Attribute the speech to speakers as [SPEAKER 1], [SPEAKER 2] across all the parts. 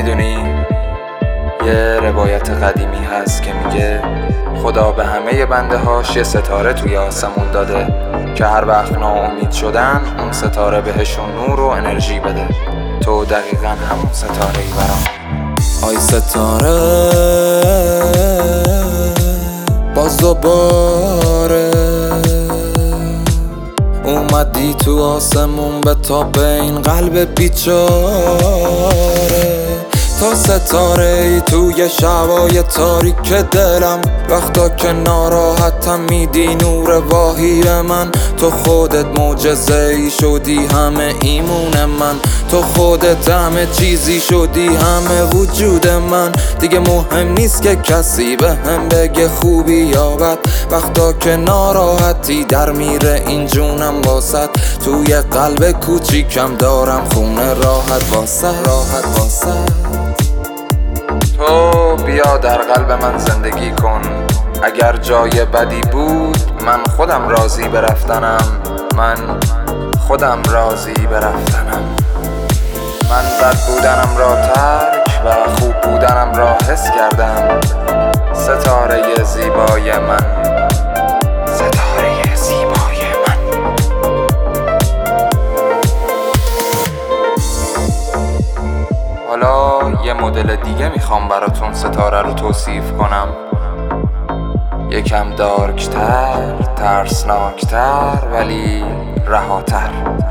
[SPEAKER 1] میدونی یه روایت قدیمی هست که میگه خدا به همه بنده هاش یه ستاره توی آسمون داده که هر وقت ناامید شدن اون ستاره بهشون نور و انرژی بده. تو دقیقا همون ستاره ای برام.
[SPEAKER 2] آی ستاره باز دوباره اومدی تو آسمون به تاب این قلب بیچاره. تا ستاره ای توی شبای تاریک دلم، وقتا که ناراحتم میدی نور واهی من. تو خودت معجزه ای شدی همه ایمون من، تو خودت همه چیزی شدی همه وجود من. دیگه مهم نیست که کسی به هم بگه خوبی یا بد، وقتا که ناراحتی در میره این جونم واسد. توی قلب کوچیکم دارم خونه راحت واسد.
[SPEAKER 1] تو بیا در قلب من زندگی کن، اگر جای بدی بود من خودم راضی برفتنم. من بد بودنم را ترک و خوب بودنم را حس کردم. ستاره زیبای من. حالا یه مدل دیگه میخوام براتون ستاره رو توصیف کنم، یکم دارکتر، ترسناکتر ولی رهاتر.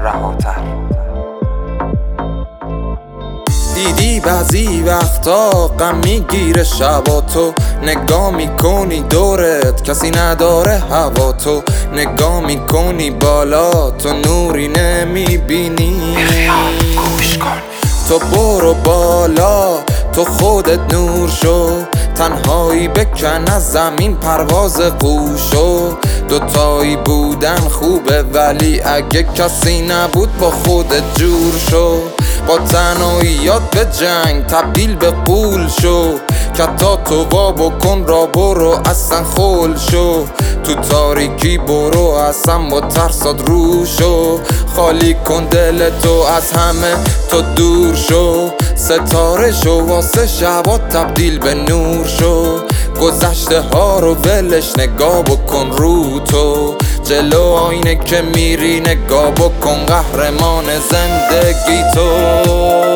[SPEAKER 2] دیدی بعضی وقتا غم میگیره شبا، تو نگاه میکنی دورت کسی نداره هوا، تو نگاه میکنی بالا تو نوری نمیبینی.
[SPEAKER 1] گوش کن.
[SPEAKER 2] تو برو بالا تو خودت نور شو، تنهایی بکن از زمین پرواز قوشو. دوتایی بودن خوبه ولی اگه کسی نبود با خودت جور شو. با تنهاییات به جنگ تبدیل به غول شو، کتا تو وا بکن را برو اصلا خول شو. تو تاریکی برو اصلا با ترسات رو شو، خالی کن دل تو از همه تو دور شو. ستاره شو واسه شبا تبدیل به نور شو، گذشته ها رو ولش نگاه بکن رو تو. جلو آینه که میری نگاه بکن قهرمان زندگی تو.